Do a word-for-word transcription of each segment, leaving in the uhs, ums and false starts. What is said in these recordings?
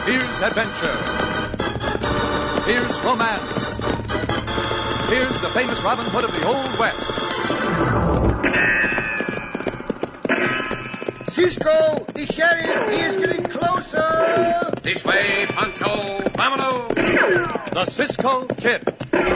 Here's adventure. Here's romance. Here's the famous Robin Hood of the Old West. Cisco, the sheriff, he is getting closer. This way, Pancho. Vámonos. The Cisco Kid.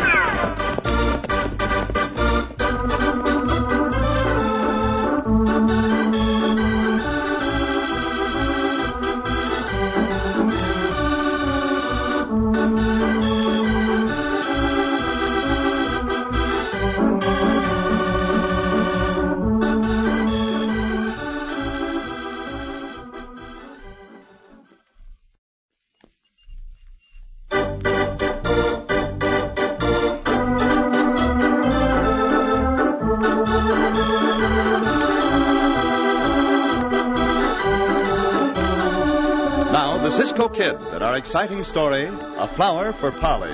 The Cisco Kid and our exciting story, A Flower for Polly.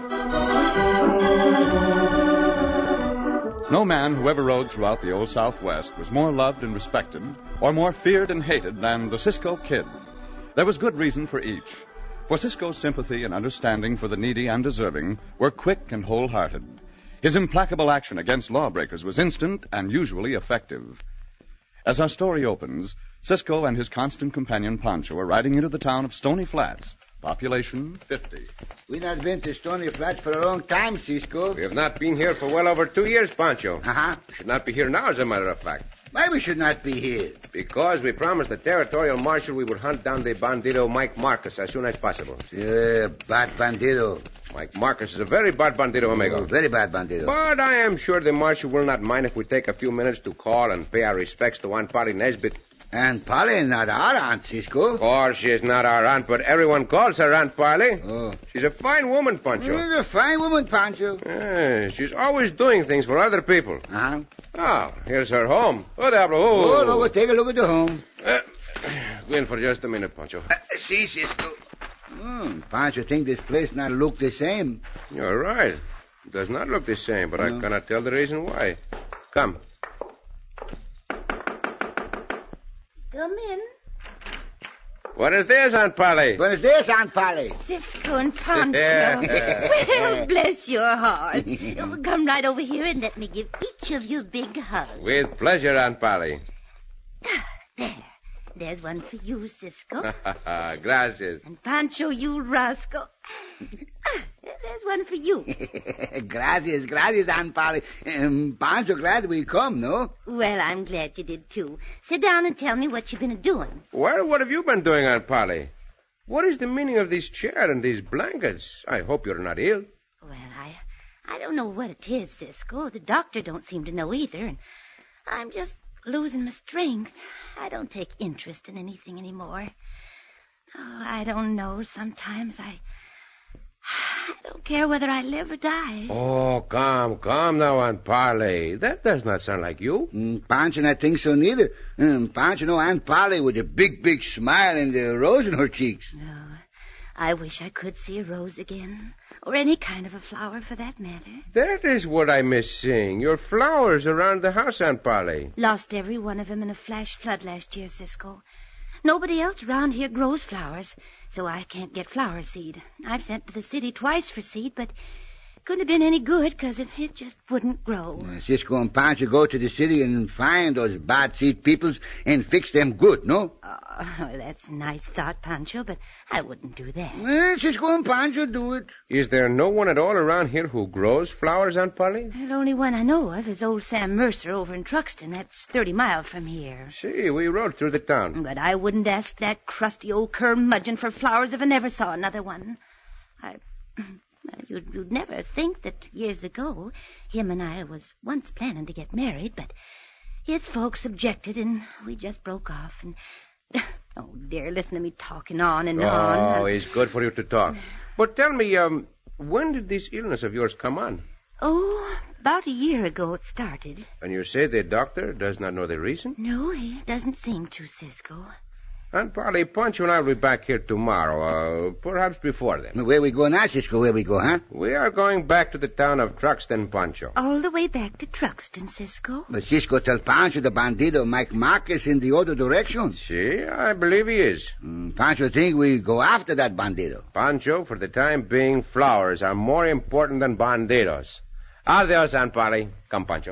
No man who ever rode throughout the Old Southwest was more loved and respected, or more feared and hated than the Cisco Kid. There was good reason for each, for Cisco's sympathy and understanding for the needy and deserving were quick and wholehearted. His implacable action against lawbreakers was instant and usually effective. As our story opens, Cisco and his constant companion Pancho are riding into the town of Stony Flats, population fifty. We not been to Stony Flats for a long time, Cisco. We have not been here for well over two years, Pancho. Uh-huh. We should not be here now, as a matter of fact. Why we should not be here? Because we promised the territorial marshal we would hunt down the bandito Mike Marcus as soon as possible. Yeah, bad bandito. Mike Marcus is a very bad bandito, amigo. Oh, very bad bandito. But I am sure the marshal will not mind if we take a few minutes to call and pay our respects to Aunt Polly Nesbitt. And Polly not our aunt, Cisco. Of course, she is not our aunt, but everyone calls her Aunt Polly. Oh. She's a fine woman, Pancho. She's a fine woman, Pancho. Yeah, she's always doing things for other people. Uh-huh. Oh, here's her home. Oh, Diablo. Oh, oh look, take a look at the home. Uh, go in for just a minute, Pancho. Uh, see, Cisco. Hmm, Pancho think this place not look the same. You're right. It does not look the same, but no. I cannot tell the reason why. Come. Come in. What is this, Aunt Polly? What is this, Aunt Polly? Cisco and Pancho. Well, bless your heart. Come right over here and let me give each of you a big hug. With pleasure, Aunt Polly. There. There's one for you, Cisco. Gracias. And Pancho, you rascal. There's one for you. gracias, gracias, Aunt Polly. Um, Pancho, glad we come, no? Well, I'm glad you did, too. Sit down and tell me what you've been doing. Well, what have you been doing, Aunt Polly? What is the meaning of this chair and these blankets? I hope you're not ill. Well, I I don't know what it is, Cisco. The doctor don't seem to know either, and I'm just losing my strength. I don't take interest in anything anymore. Oh, I don't know. Sometimes I... I don't care whether I live or die. Oh, calm, calm now, Aunt Polly. That does not sound like you. Mm, Pancho not think so neither. Mm, Pancho know Aunt Polly with a big, big smile and the rose in her cheeks. No, I wish I could see a rose again. Or any kind of a flower, for that matter. That is what I miss seeing. Your flowers around the house, Aunt Polly. Lost every one of them in a flash flood last year, Cisco. Nobody else around here grows flowers, so I can't get flower seed. I've sent to the city twice for seed, but it couldn't have been any good because it, it just wouldn't grow. Uh, Cisco and Pancho go to the city and find those bad seed peoples and fix them good, no? Oh, well, that's a nice thought, Pancho, but I wouldn't do that. Well, Cisco and Pancho do it. Is there no one at all around here who grows flowers, Aunt Polly? The only one I know of is old Sam Mercer over in Truxton. That's thirty miles from here. See, we rode through the town. But I wouldn't ask that crusty old curmudgeon for flowers if I never saw another one. I... You'd, you'd never think that years ago him and I was once planning to get married, but his folks objected and we just broke off. And oh, dear, listen to me talking on and oh, on. Oh, it's good for you to talk. But tell me, um, when did this illness of yours come on? Oh, about a year ago it started. And you say the doctor does not know the reason? No, he doesn't seem to, Cisco. Aunt Polly, Pancho and I will be back here tomorrow, uh, perhaps before then. Where we go now, Cisco? Where we go, huh? We are going back to the town of Truxton, Pancho. All the way back to Truxton, Cisco. But Cisco tell Pancho the bandito Mike Marcus in the other direction. See, I believe he is. Mm, Pancho think we go after that bandito. Pancho, for the time being, flowers are more important than bandidos. Adios, Aunt Polly. Come, Pancho.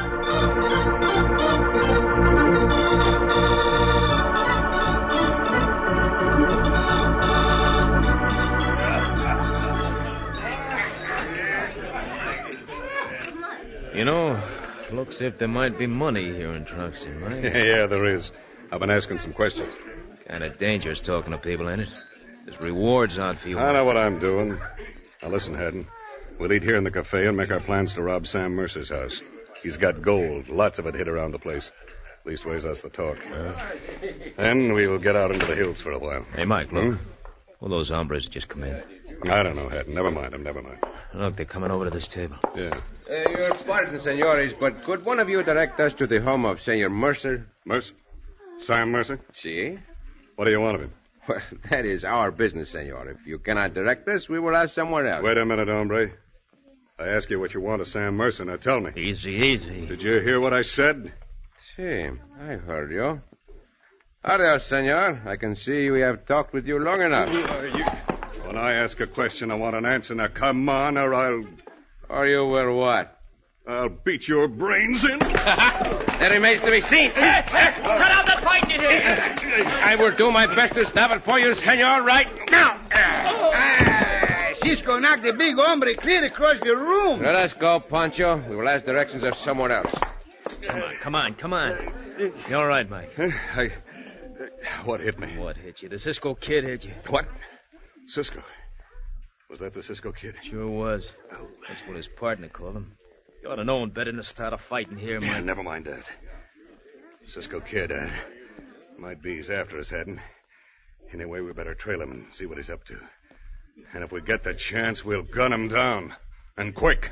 You know, looks if there might be money here in Truxton, right? Yeah, there is. I've been asking some questions. Kind of dangerous talking to people, ain't it? There's rewards out for you. I know what I'm doing. Now, listen, Haddon. We'll eat here in the cafe and make our plans to rob Sam Mercer's house. He's got gold, lots of it hid around the place. Leastways, that's the talk. Uh, then we will get out into the hills for a while. Hey, Mike, look. Hmm? Well, those hombres just come in. I don't know, Haddon. Never mind them, never mind. Look, they're coming over to this table. Yeah. Uh, your pardon, senores, but could one of you direct us to the home of Senor Mercer? Mercer? Sam Mercer? See? What do you want of him? Well, that is our business, senor. If you cannot direct us, we will ask somewhere else. Wait a minute, hombre. I ask you what you want of Sam Mercer. Now tell me. Easy, easy. Did you hear what I said? See, I heard you. Adios, senor. I can see we have talked with you long enough. Uh, you... When I ask a question, I want an answer. Now come on, or I'll... Or you will what? I'll beat your brains in. That remains to be seen. Cut out the fighting here. I will do my best to stop it for you, senor, right now. Ah, Cisco knocked the big hombre clear across the room. Let us go, Pancho. We will ask directions of someone else. Come on, come on, come on. You all right, Mike? I... What hit me? What hit you? The Cisco Kid hit you. What? Cisco? Was that the Cisco Kid? Sure was. That's what his partner called him. You ought to know him better than to start a fighting here, Mike. Yeah, never mind that. Cisco Kid, uh, might be he's after us, Haddon. Anyway, we better trail him and see what he's up to. And if we get the chance, we'll gun him down. And quick.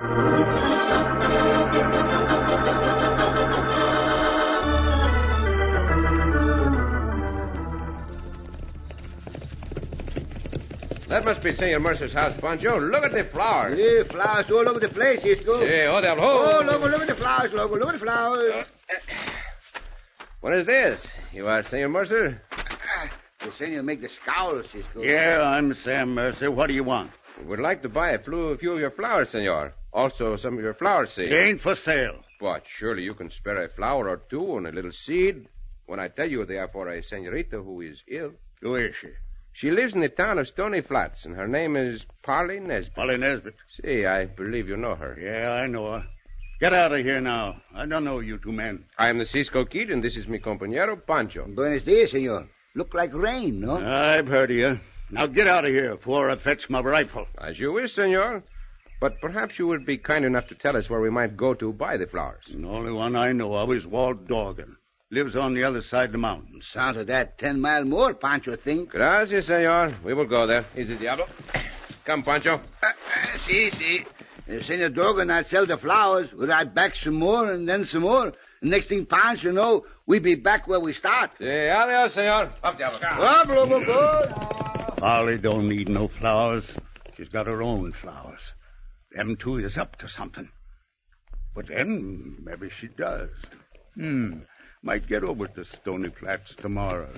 That must be Senor Mercer's house, Pancho. Look at the flowers. Yeah, flowers all over the place, Cisco. Hey, oh, devil. Oh, look, look at the flowers, look, look at the flowers. What is this? You are Senor Mercer? The senor make the scowl, Cisco. Yeah, I'm Sam Mercer. What do you want? We would like to buy a few of your flowers, senor. Also, some of your flower seeds. It ain't for sale. But surely you can spare a flower or two and a little seed when I tell you they are for a senorita who is ill. Who is she? She lives in the town of Stony Flats, and her name is Polly Nesbitt. Polly Nesbitt. See, I believe you know her. Yeah, I know her. Get out of here now. I don't know you two men. I am the Cisco Kid, and this is mi compañero, Pancho. Buenos dias, senor. Look like rain, no? I've heard of you. Now get out of here before I fetch my rifle. As you wish, senor. But perhaps you would be kind enough to tell us where we might go to buy the flowers. The only one I know of is Walt Dorgan. Lives on the other side of the mountains. Sounds of that ten mile more, Pancho think. Gracias, senor. We will go there. Easy, Diablo. Come, Pancho. Uh, uh, see, see. Uh, Senor Dorgan not sell the flowers. We'll ride back some more and then some more. And next thing Pancho know, we be back where we start. Sí, adios, senor. Up, Diablo. Up, Lobo, go. Polly don't need no flowers. She's got her own flowers. Them two is up to something. But then, maybe she does. Hmm. Might get over to Stony Flats tomorrow.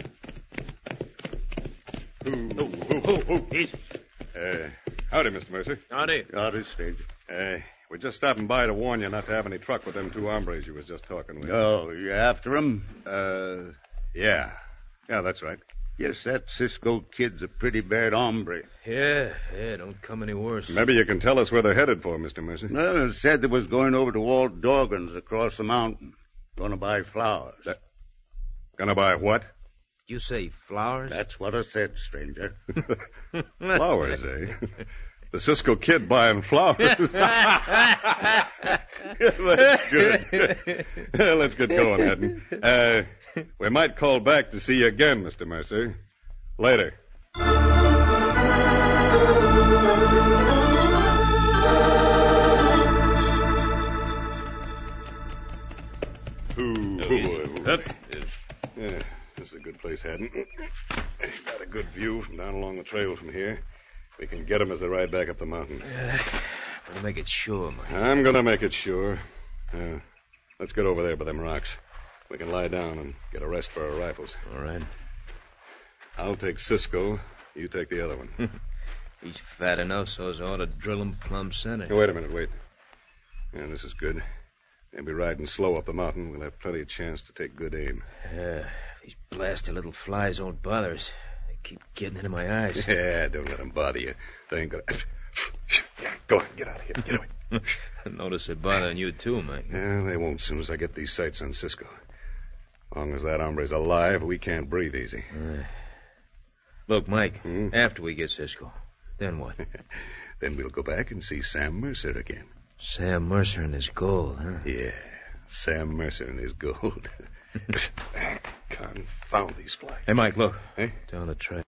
Ooh, ooh, ooh, ooh. Easy. Uh, howdy, Mister Mercer. Howdy. Howdy, stranger. Uh, we're just stopping by to warn you not to have any truck with them two hombres you was just talking with. Oh, you after him? Uh, yeah. Yeah, that's right. Guess that Cisco Kid's a pretty bad hombre. Yeah, yeah, don't come any worse. Maybe you can tell us where they're headed for, Mister Mercer. Well, it said they was going over to Walt Dorgan's across the mountain. Gonna buy flowers. That... Gonna buy what? You say flowers? That's what I said, stranger. Flowers, eh? The Cisco Kid buying flowers. That's good. Let's get going, Haddon. Uh, we might call back to see you again, Mister Mercer. Later. Ooh, boy. Up. Yeah, This is a good place, Haddon. Got a good view from down along the trail from here. We can get them as they ride back up the mountain. Uh, we'll make it sure, Mike. I'm going to make it sure. Uh, let's get over there by them rocks. We can lie down and get a rest for our rifles. All right. I'll take Cisco. You take the other one. He's fat enough, so I ought to drill him plumb center. Hey, wait a minute, wait. Yeah, this is good. Maybe riding slow up the mountain, we'll have plenty of chance to take good aim. Yeah, these blasted little flies won't bother us. They keep getting into my eyes. Yeah, don't let them bother you. They ain't gonna... Yeah, go on, get out of here. Get away. I notice they're bothering you, too, Mike. Yeah, they won't as soon as I get these sights on Cisco. As long as that hombre's alive, we can't breathe easy. Uh, look, Mike, Hmm? after we get Cisco, then what? Then we'll go back and see Sam Mercer again. Sam Mercer and his gold, huh? Yeah, Sam Mercer and his gold. Confound these flies. Hey, Mike, look. Hey? Down the trail.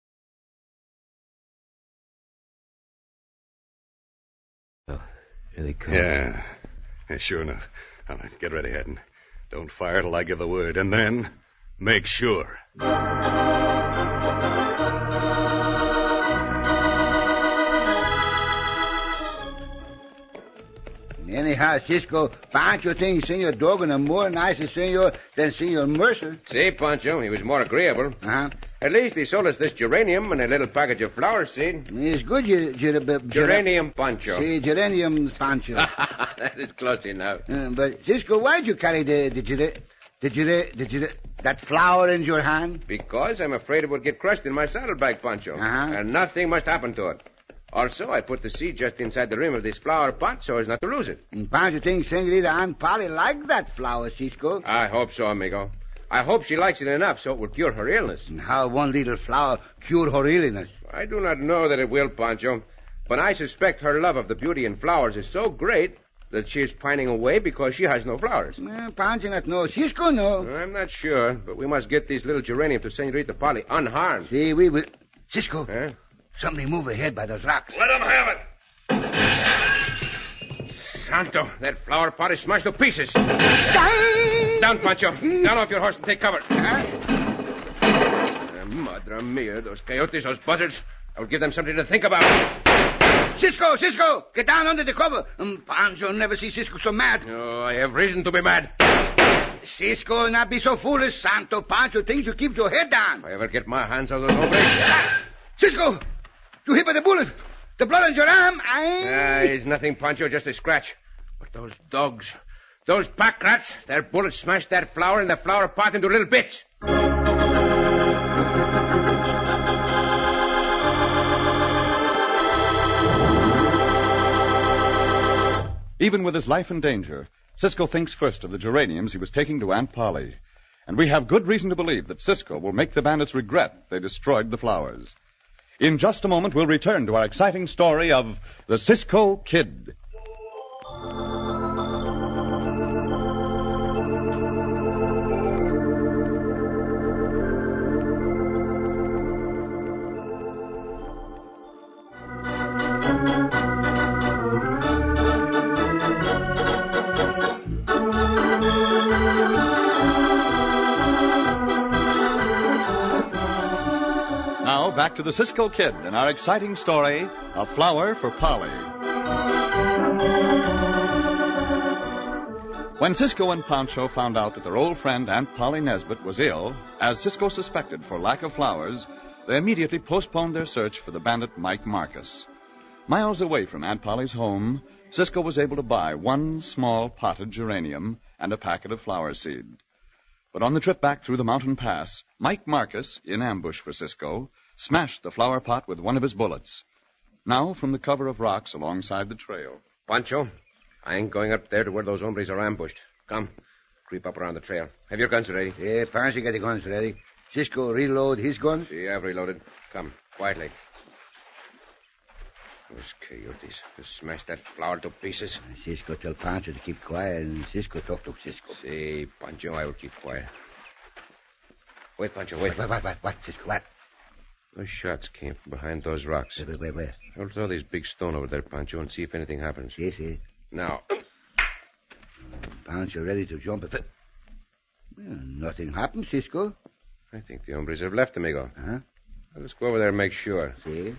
Oh, here they come. Yeah. Yeah, sure enough. All right, get ready, Haddon. Don't fire till I give the word, and then make sure. Anyhow, Cisco, Pancho thinks Senor Dogan are more nicer senor than Senor Mercer. See, Pancho, he was more agreeable. Uh-huh. At least he sold us this geranium and a little package of flower seed. It's good, ger- ger- ger- Geranium, Pancho. See, geranium, Pancho. That is close enough. Uh, but, Cisco, why'd you carry the, the, ger- the, ger- the, ger- that flower in your hand? Because I'm afraid it would get crushed in my saddlebag, Pancho. Uh-huh. And nothing must happen to it. Also, I put the seed just inside the rim of this flower pot so as not to lose it. And Pancho thinks Senorita Aunt Polly like that flower, Cisco. I hope so, amigo. I hope she likes it enough so it will cure her illness. And how one little flower cured her illness. I do not know that it will, Pancho, but I suspect her love of the beauty in flowers is so great that she is pining away because she has no flowers. Uh, Pancho not know. Cisco know. I'm not sure, but we must get these little geranium to Senorita Polly unharmed. See, we will... Cisco, Huh? something move ahead by those rocks. Let him have it. Santo, that flower pot is smashed to pieces. Die! Down, Pancho. Down off your horse and take cover. Huh? Uh, Madre mia, those coyotes, those buzzards. I will give them something to think about. Cisco, Cisco, get down under the cover. Um, Pancho never see Cisco so mad. Oh, I have reason to be mad. Cisco, not be so foolish, Santo. Pancho thinks you keep your head down. If I ever get my hands on those hombres... Ah! Cisco, you hit by the bullet. The blood on your arm. Ah, I... it's nothing, Pancho, just a scratch. But those dogs, those pack rats, their bullets smashed that flower and the flower pot into little bits. Even with his life in danger, Cisco thinks first of the geraniums he was taking to Aunt Polly. And we have good reason to believe that Cisco will make the bandits regret they destroyed the flowers. In just a moment, we'll return to our exciting story of the Cisco Kid. Now, back to the Cisco Kid and our exciting story, A Flower for Polly. When Cisco and Pancho found out that their old friend Aunt Polly Nesbit was ill, as Cisco suspected for lack of flowers, they immediately postponed their search for the bandit Mike Marcus. Miles away from Aunt Polly's home, Cisco was able to buy one small potted geranium and a packet of flower seed. But on the trip back through the mountain pass, Mike Marcus, in ambush for Cisco, smashed the flower pot with one of his bullets. Now, from the cover of rocks alongside the trail. Pancho, I ain't going up there to where those hombres are ambushed. Come, creep up around the trail. Have your guns ready. Yeah, Pancho got the guns ready. Cisco reload his guns. See, I've reloaded. Come, quietly. Those coyotes just smashed that flower to pieces. Cisco tell Pancho to keep quiet, and Cisco talk to Cisco. See, Pancho, I will keep quiet. Wait, Pancho, wait. What, what, what, what, Cisco, what? Those shots came from behind those rocks. Wait, wait, wait. I'll throw this big stone over there, Pancho, and see if anything happens. Yes, yes. Now. Pancho ready to jump. If it... Well, nothing happened, Cisco. I think the hombres have left, amigo. Huh? Let's go over there and make sure. See?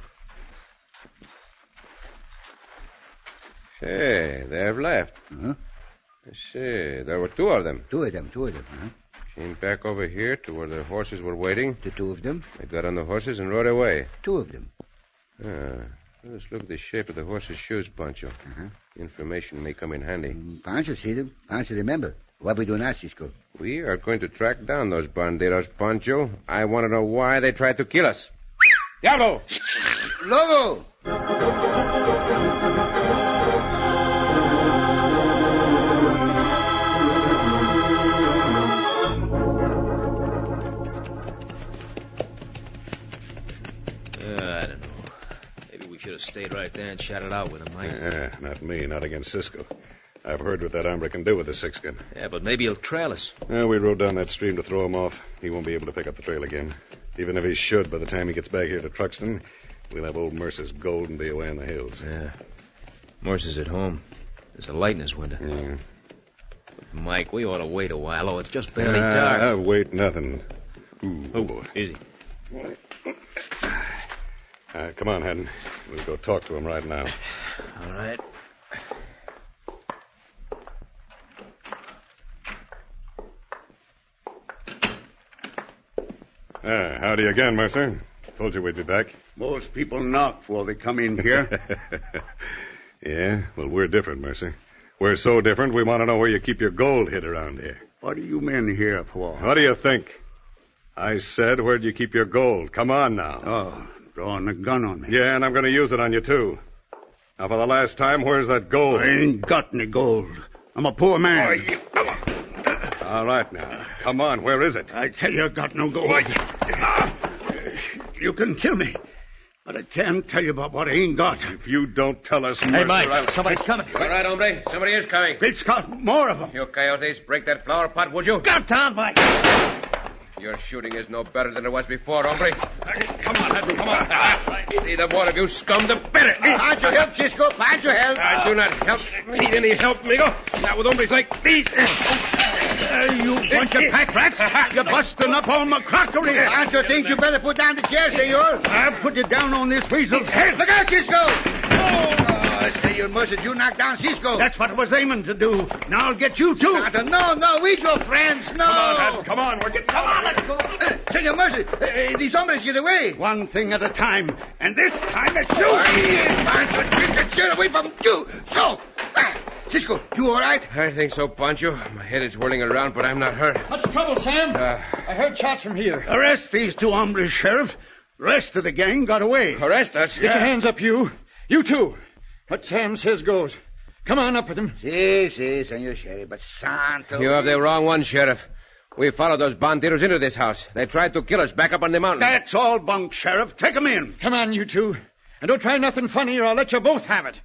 Hey, they have left. Uh-huh. I see. There were two of them. Two of them, two of them, huh? Came back over here to where their horses were waiting. The two of them? They got on the horses and rode away. Two of them. Ah, let's look at the shape of the horses' shoes, Pancho. Uh-huh. Information may come in handy. Mm, Pancho, see them? Pancho, remember. What we do now, Cisco? We are going to track down those bandidos, Pancho. I want to know why they tried to kill us. Diablo! Logo! I don't know. Maybe we should have stayed right there and shot it out with him, Mike. Yeah, not me, not against Cisco. I've heard what that hombre can do with a six-gun. Yeah, but maybe he'll trail us. Uh, we rode down that stream to throw him off. He won't be able to pick up the trail again. Even if he should, by the time he gets back here to Truxton, we'll have old Mercer's gold and be away in the hills. Yeah. Morse is at home. There's a light in his window. Yeah. But Mike, we ought to wait a while. Oh, it's just barely uh, dark. Uh, wait, nothing. Ooh, Oh, boy. easy. Uh, come on, Haddon. We'll go talk to him right now. All right. Ah, howdy again, Mercer. Told you we'd be back. Most people knock before they come in here. Yeah, well, we're different, Mercer. We're so different, we want to know where you keep your gold hid around here. What are you men here for? What do you think? I said, where'd you keep your gold? Come on now. Oh, drawing a gun on me. Yeah, and I'm going to use it on you, too. Now, for the last time, where's that gold? I ain't got any gold. I'm a poor man. All right, now. Come on, where is it? I tell you, I got no gold. You can kill me, but I can't tell you about what I ain't got. If you don't tell us, Hey, Mercer, Mike, I'll... somebody's coming. All right, hombre. Somebody is coming. Great Scott, more of them. You coyotes, break that flower pot, would you? Got down, Mike. Your shooting is no better than it was before, hombre. Come on, Haddon, come on. See, the more of you scum, the better. Pancho, help, Cisco. Pancho, help. I do not help. Need any help, amigo. Not with hombres like these. Uh, you bunch of pack rats. You're busting up all my crockery. Pancho thinks you better put down the chair, senor. I'll put you down on this weasel's head. Look out, Cisco! Oh, oh senor Mercer, you knocked down Cisco. That's what I was aiming to do. Now I'll get you, too. Pancho, no, no, we your friends, no. Come on, Haddon, come on. We're getting... Come on, let's go. Uh, senor Mercer, uh, these hombres get away. One thing at a time. And this time it's you. Pancho, keep the chair away from you. So, ah, Cisco, you all right? I think so, Pancho. My head is whirling around, but I'm not hurt. What's the trouble, Sam? Uh, I heard shots from here. Arrest these two hombres, Sheriff. The rest of the gang got away. Arrest us? Get your hands up, you. You too. What Sam says goes. Come on up with him. Si, si, senor Sheriff, but Santo... You have the wrong one, Sheriff. We followed those bandidos into this house. They tried to kill us back up on the mountain. That's all bunk, Sheriff. Take 'em in. Come on, you two. And don't try nothing funny or I'll let you both have it.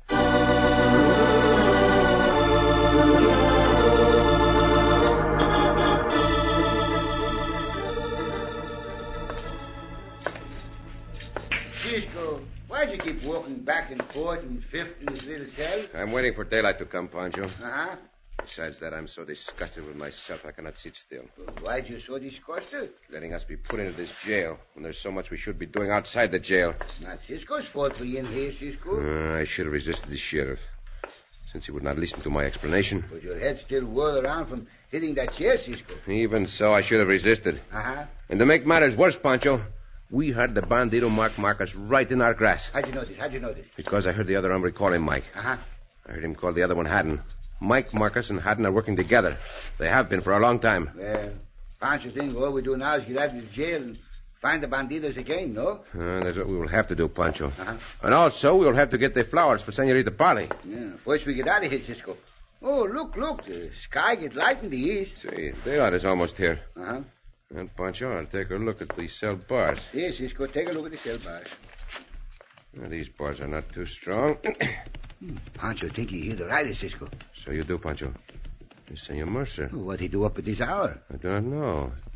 Cisco, why'd you keep walking back and forth and fifth in this little cell? I'm waiting for daylight to come, Pancho. Uh-huh. Besides that, I'm so disgusted with myself I cannot sit still. Why'd you so disgusted? Letting us be put into this jail when there's so much we should be doing outside the jail. Not Cisco's fault for you in here, Cisco. Uh, I should have resisted the sheriff, since he would not listen to my explanation. But your head still whirled around from hitting that chair, Cisco. Even so, I should have resisted. Uh-huh. And to make matters worse, Pancho, we had the bandito Mark Marcus right in our grass. How'd you know this? How'd you know this? Because I heard the other hombre call him Mike. Uh-huh. I heard him call the other one Haddon. Mike Marcus and Haddon are working together. They have been for a long time. Well, Pancho thinks all we do now is get out of the jail and find the bandidos again, no? Uh, that's what we will have to do, Pancho. Uh-huh. And also, we will have to get the flowers for Senorita Polly. Yeah, first we get out of here, Cisco. Oh, look, look. The sky gets light in the east. See, daylight is almost here. Uh-huh. And, Pancho, I'll take a look at these cell bars. Yes, Cisco, take a look at the cell bars. Well, these bars are not too strong. Hmm. Pancho think he hear the rider, Cisco. So you do, Pancho. It's Senor Mercer. Oh, what he do up at this hour? I do not know.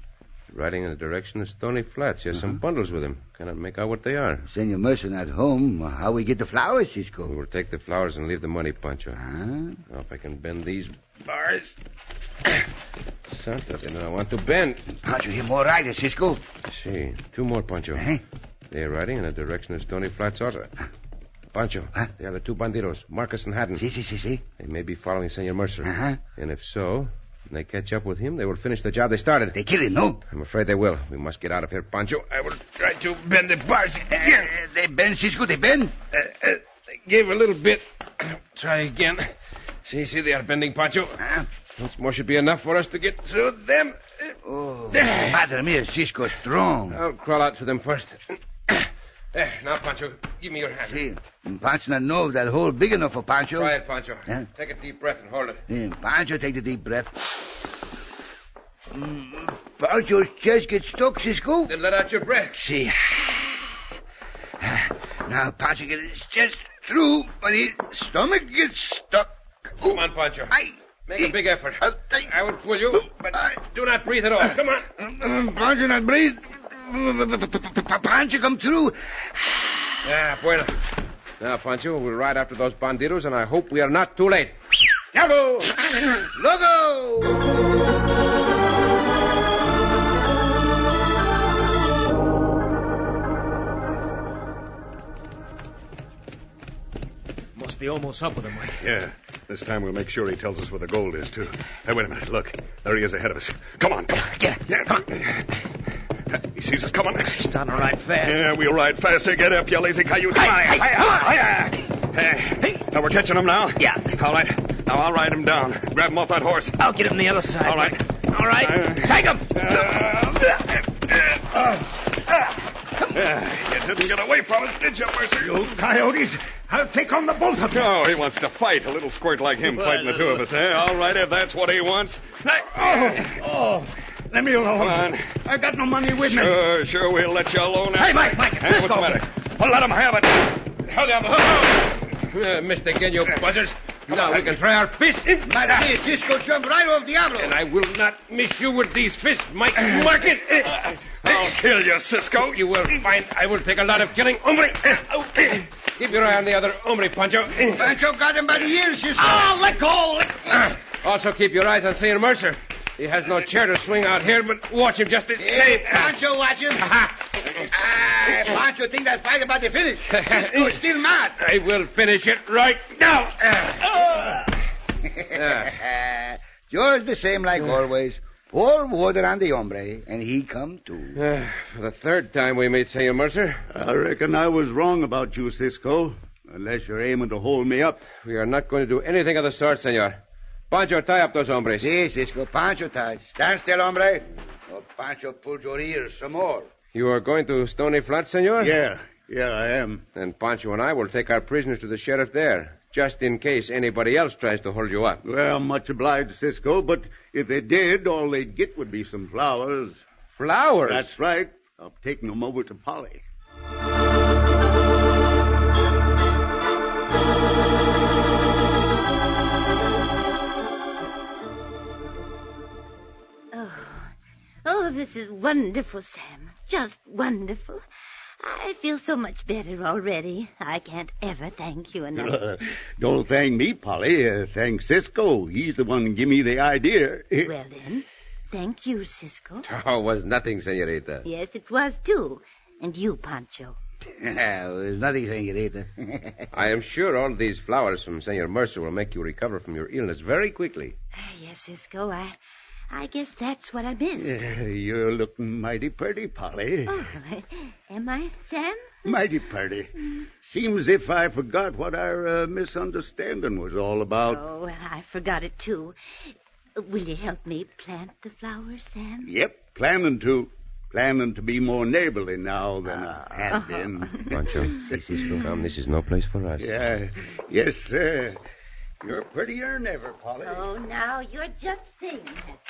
Riding in the direction of Stony Flats. He has uh-huh. some bundles with him. Cannot make out what they are. Senor Mercer not home. How we get the flowers, Cisco? We will take the flowers and leave the money, Pancho. Huh? Now, if I can bend these bars. Santa, they don't want to bend. Pancho, here more riders, Cisco. See, two more, Pancho. Huh? They are riding in the direction of Stony Flats also. Pancho, huh? They are the two bandidos, Marcus and Haddon. Si, si, si, si. They may be following Senor Mercer. Uh-huh. And if so, when they catch up with him, they will finish the job they started. They kill him, no? I'm afraid they will. We must get out of here, Pancho. I will try to bend the bars again. Uh, they bend, Cisco, they bend. Uh, uh, they gave a little bit. Try again. See, see, they are bending, Pancho. Huh? Once more should be enough for us to get through them. Oh, madre mia, Cisco strong. I'll crawl out to them first. There, now, Pancho, give me your hand. See, Pancho not know that hole big enough for Pancho. Try it, Pancho. Huh? Take a deep breath and hold it. Yeah, Pancho, take the deep breath. Mm, Pancho's chest gets stuck, Cisco. Then let out your breath. See. Now, Pancho gets his chest through, but his stomach gets stuck. Ooh. Come on, Pancho. I, Make a big effort. I, I, I will pull you, but I, do not breathe at all. Come on. Uh, Pancho not breathe. Pancho come through. Yeah, bueno. Now, Pancho, we'll ride after those bandidos, and I hope we are not too late. Diablo! Logo! Must be almost up with him, Mike. Yeah. This time we'll make sure he tells us where the gold is, too. Hey, wait a minute. Look. There he is ahead of us. Come on. Come on. Get it. Yeah, come on. He sees us coming. Starting to ride fast. Yeah, we'll ride faster. Get up, you lazy coyote. Come on. Hey, hey, hey, now we're catching him now? Yeah. All right. Now I'll ride him down. Grab him off that horse. I'll get him the other side. All right. All right. Uh, Take him. Uh, uh, uh, you didn't get away from us, did you, Mercer? You coyotes. I'll take on the both of you. Oh, he wants to fight. A little squirt like him fighting the two of us, eh? All right, if that's what he wants. Oh, oh. Let me alone. Come on. I've got no money with me. Sure, sure, we'll let you alone. Hey, Mike, Mike. Hey, what's the matter? Well, let him have it. Hold on. Uh, missed again, you buzzers. Now we can try our fists. Madre mia, Cisco jump right off Diablo. And I will not miss you with these fists, Mike. Mark it. I'll kill you, Cisco. You will find I will take a lot of killing. Hombre. Keep your eye on the other hombre, Pancho. Pancho got him by the ears, Cisco. Oh, let go. Let go. Also keep your eyes on Senor Mercer. He has no chair to swing out here, but watch him just the same. Pancho, watch him. Ah, Pancho think that fight about to finish. Cisco's still mad. I will finish it right now. Uh. Yours the same like always. Pour water on the hombre, and he come too. Uh, for the third time we meet, Senor Mercer. I reckon I was wrong about you, Cisco. Unless you're aiming to hold me up. We are not going to do anything of the sort, senor. Pancho, tie up those hombres. Si, Cisco. Pancho ties. Stand still, hombre. Oh, Pancho pulled your ears some more. You are going to Stony Flats, senor? Yeah. Yeah, I am. Then Pancho and I will take our prisoners to the sheriff there, just in case anybody else tries to hold you up. Well, much obliged, Cisco, but if they did, all they'd get would be some flowers. Flowers? That's right. I'm taking them over to Polly. Oh, this is wonderful, Sam. Just wonderful. I feel so much better already. I can't ever thank you enough. Uh, don't thank me, Polly. Uh, thank Cisco. He's the one who gave me the idea. Well, then, thank you, Cisco. Oh, it was nothing, senorita. Yes, it was, too. And you, Pancho. There's nothing, senorita. I am sure all these flowers from Senor Mercer will make you recover from your illness very quickly. Yes, Cisco, I... I guess that's what I missed. Uh, you're looking mighty pretty, Polly. Oh, am I, Sam? Mighty pretty. Seems if I forgot what our uh, misunderstanding was all about. Oh, well, I forgot it, too. Will you help me plant the flowers, Sam? Yep, planning to. Planning to be more neighborly now than I had Oh. been. Pancho, come, this is no place for us. Yeah, yes, sir. You're prettier than ever, Polly. Oh, now you're just saying that.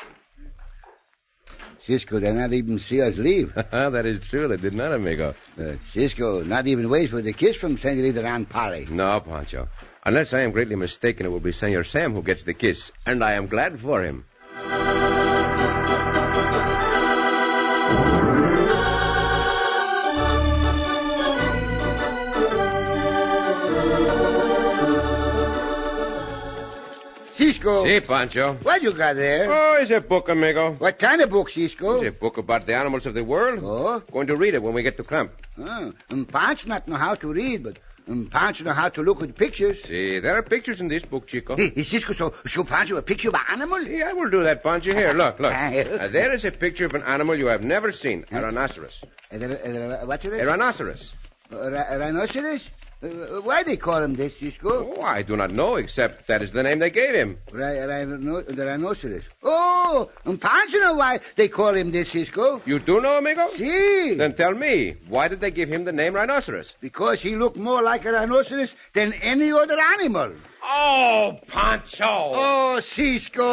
Cisco, they not even see us leave. That is true. They did not, amigo. Uh, Cisco, not even wait for the kiss from Senorita Aunt Polly. No, Pancho. Unless I am greatly mistaken, it will be Senor Sam who gets the kiss, and I am glad for him. Cisco. Hey, Pancho. What you got there? Oh, it's a book, amigo. What kind of book, Cisco? It's a book about the animals of the world. Oh? Going to read it when we get to camp. Oh, um, Pancho not know how to read, but um, Pancho know how to look at pictures. See, there are pictures in this book, Chico. Hey, hey, Cisco, so show Pancho a picture of an animal? Yeah, I will do that, Pancho. Here, look, look. Uh, there is a picture of an animal you have never seen. A rhinoceros. Uh, uh, what's it? A rhinoceros. A, ra- a rhinoceros? Uh, why they call him this, Cisco? Oh, I do not know, except that is the name they gave him. Ri- rhino- the rhinoceros. Oh, and Pancho know why they call him this, Cisco. You do know, amigo? Si. Then tell me, why did they give him the name rhinoceros? Because he looked more like a rhinoceros than any other animal. Oh, Pancho! Oh, Cisco.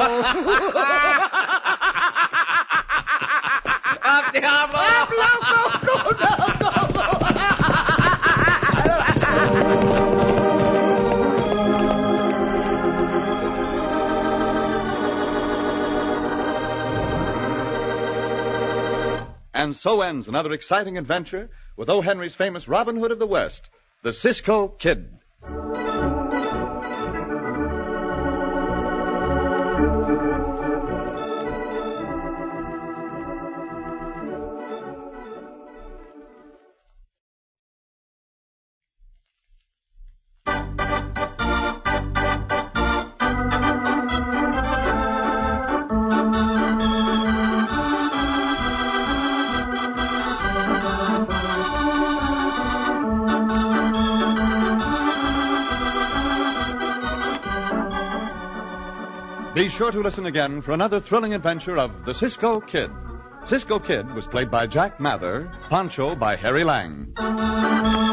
Up, Diablo! Up, loco! Go, go, go, go! And so ends another exciting adventure with O. Henry's famous Robin Hood of the West, the Cisco Kid. Be sure to listen again for another thrilling adventure of the Cisco Kid. Cisco Kid was played by Jack Mather, Pancho by Harry Lang.